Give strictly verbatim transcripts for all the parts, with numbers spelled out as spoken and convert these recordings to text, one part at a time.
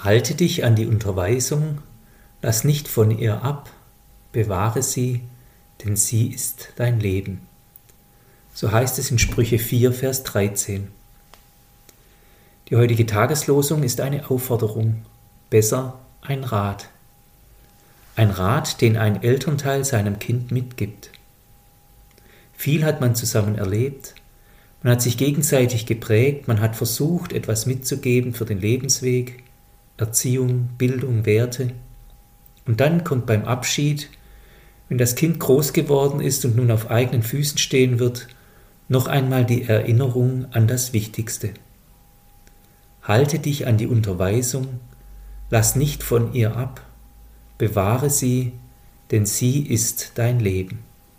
Halte dich an die Unterweisung, lass nicht von ihr ab, bewahre sie, denn sie ist dein Leben. So heißt es in Sprüche vier, Vers dreizehn. Die heutige Tageslosung ist eine Aufforderung, besser ein Rat. Ein Rat, den ein Elternteil seinem Kind mitgibt. Viel hat man zusammen erlebt, man hat sich gegenseitig geprägt, man hat versucht, etwas mitzugeben für den Lebensweg, Erziehung, Bildung, Werte. Und dann kommt beim Abschied, wenn das Kind groß geworden ist und nun auf eigenen Füßen stehen wird, noch einmal die Erinnerung an das Wichtigste. Halte dich an die Unterweisung, lass nicht von ihr ab, bewahre sie, denn sie ist dein Leben.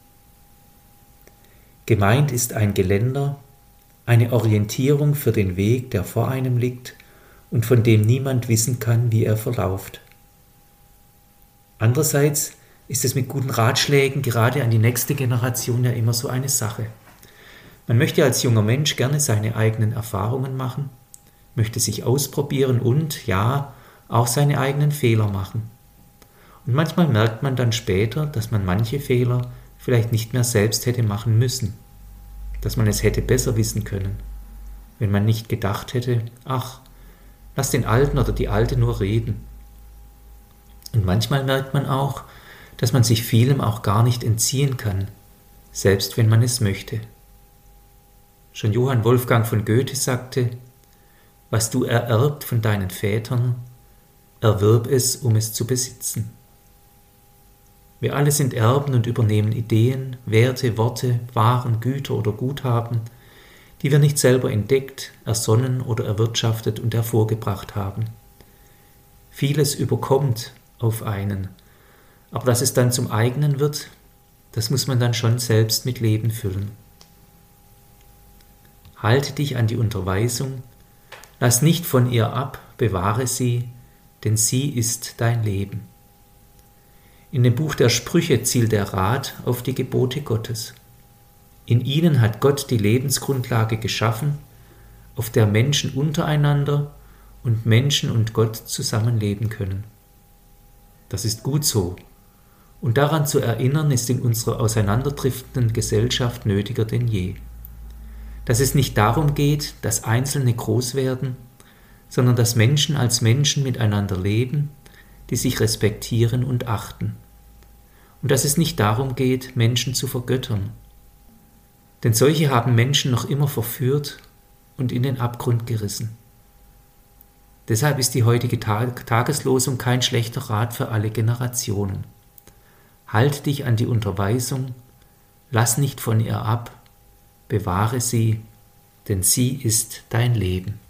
Gemeint ist ein Geländer, eine Orientierung für den Weg, der vor einem liegt und von dem niemand wissen kann, wie er verläuft. Andererseits ist es mit guten Ratschlägen gerade an die nächste Generation ja immer so eine Sache. Man möchte als junger Mensch gerne seine eigenen Erfahrungen machen, möchte sich ausprobieren und, ja, auch seine eigenen Fehler machen. Und manchmal merkt man dann später, dass man manche Fehler vielleicht nicht mehr selbst hätte machen müssen, dass man es hätte besser wissen können, wenn man nicht gedacht hätte, ach, lass den Alten oder die Alte nur reden. Und manchmal merkt man auch, dass man sich vielem auch gar nicht entziehen kann, selbst wenn man es möchte. Schon Johann Wolfgang von Goethe sagte, was du ererbt von deinen Vätern, erwirb es, um es zu besitzen. Wir alle sind Erben und übernehmen Ideen, Werte, Worte, Waren, Güter oder Guthaben, die wir nicht selber entdeckt, ersonnen oder erwirtschaftet und hervorgebracht haben. Vieles überkommt auf einen, aber dass es dann zum eigenen wird, das muss man dann schon selbst mit Leben füllen. Halte dich an die Unterweisung, lass nicht von ihr ab, bewahre sie, denn sie ist dein Leben. In dem Buch der Sprüche zielt der Rat auf die Gebote Gottes. In ihnen hat Gott die Lebensgrundlage geschaffen, auf der Menschen untereinander und Menschen und Gott zusammenleben können. Das ist gut so. Und daran zu erinnern, ist in unserer auseinanderdriftenden Gesellschaft nötiger denn je. Dass es nicht darum geht, dass Einzelne groß werden, sondern dass Menschen als Menschen miteinander leben, die sich respektieren und achten. Und dass es nicht darum geht, Menschen zu vergöttern. Denn solche haben Menschen noch immer verführt und in den Abgrund gerissen. Deshalb ist die heutige Tag- Tageslosung kein schlechter Rat für alle Generationen. Halt dich an die Unterweisung, lass nicht von ihr ab, bewahre sie, denn sie ist dein Leben.